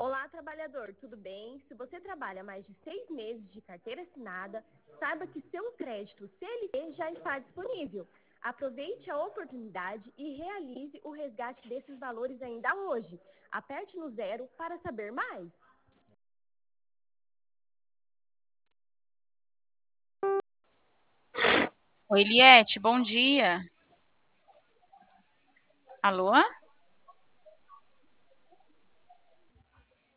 Olá, trabalhador, tudo bem? Se você trabalha mais de 6 meses de carteira assinada, saiba que seu crédito CLT já está disponível. Aproveite a oportunidade e realize o resgate desses valores ainda hoje. Aperte no 0 para saber mais. Oi, Eliette, bom dia. Alô?